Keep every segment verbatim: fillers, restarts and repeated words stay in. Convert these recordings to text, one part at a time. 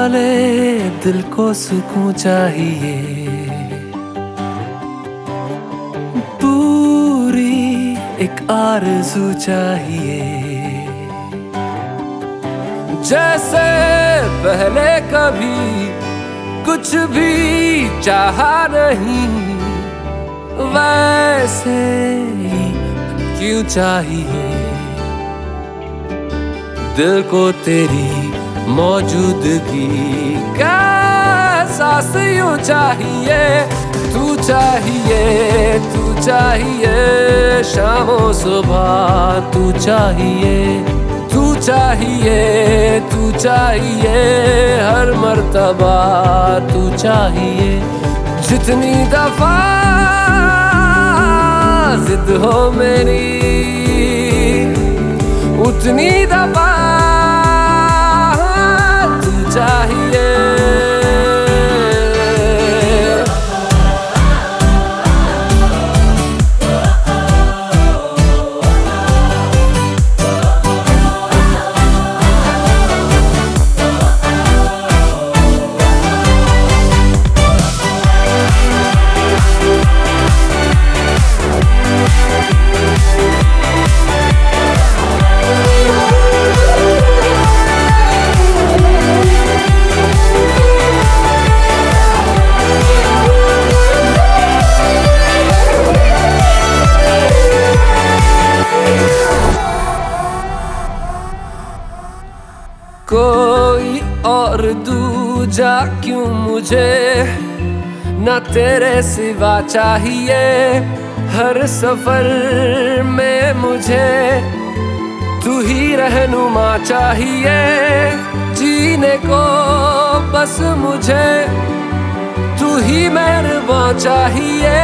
वाले दिल को सुकून चाहिए, पूरी एक आरज़ू चाहिए। जैसे पहले कभी कुछ भी चाहा नहीं, वैसे ही क्यों चाहिए दिल को तेरी मौजूदगी का एहसास यूं चाहिए। तू चाहिए, तू चाहिए शामों सुबह, तू चाहिए, तू चाहिए, तू चाहिए हर मर्तबा, तू चाहिए। जितनी दफा जिद हो मेरी, उतनी दफा तू चाहिए। कोई और दूजा क्यों मुझे ना तेरे सिवा चाहिए। हर सफर में मुझे तू ही रहनुमा चाहिए। जीने को बस मुझे तू ही मेहरबान चाहिए।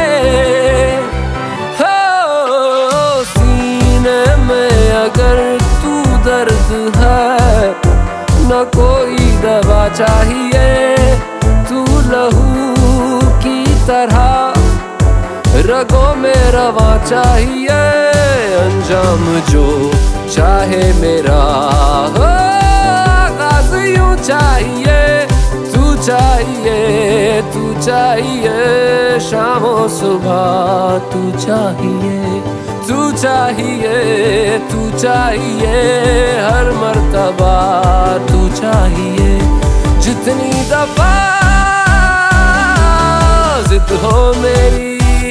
हो सीने में अगर तू दर्द है, न कोई दवा चाहिए। तू लहू की तरह रगों में रवा चाहिए। अंजाम जो चाहे मेरा हो, आगाज़ यूं चाहिए। तू चाहिए, तू चाहिए शामों सुबह, तू चाहिए, तू चाहिए, तू चाहिए हर मर्तबा, तू चाहिए। जितनी दफा जिद हो मेरी,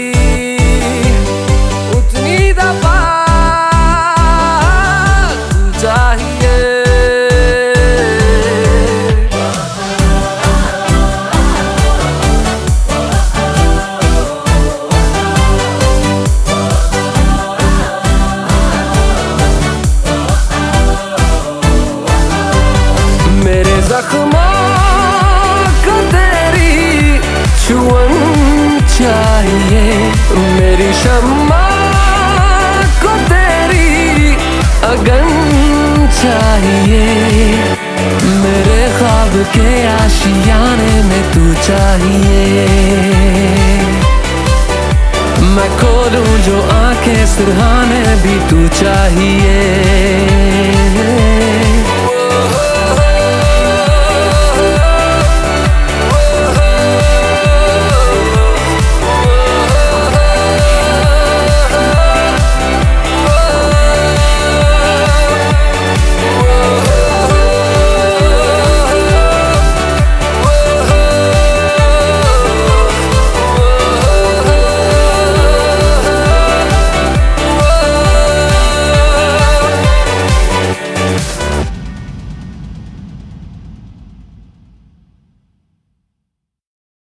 उतनी दफा तू चाहिए। मेरे जख्मों को तेरी छुअन चाहिए। मेरी शम्मा को तेरी अगन चाहिए। मेरे ख्वाब के आशियाने में तू चाहिए। मैं खोलूं जो आंखें सिरहाने भी तू चाहिए।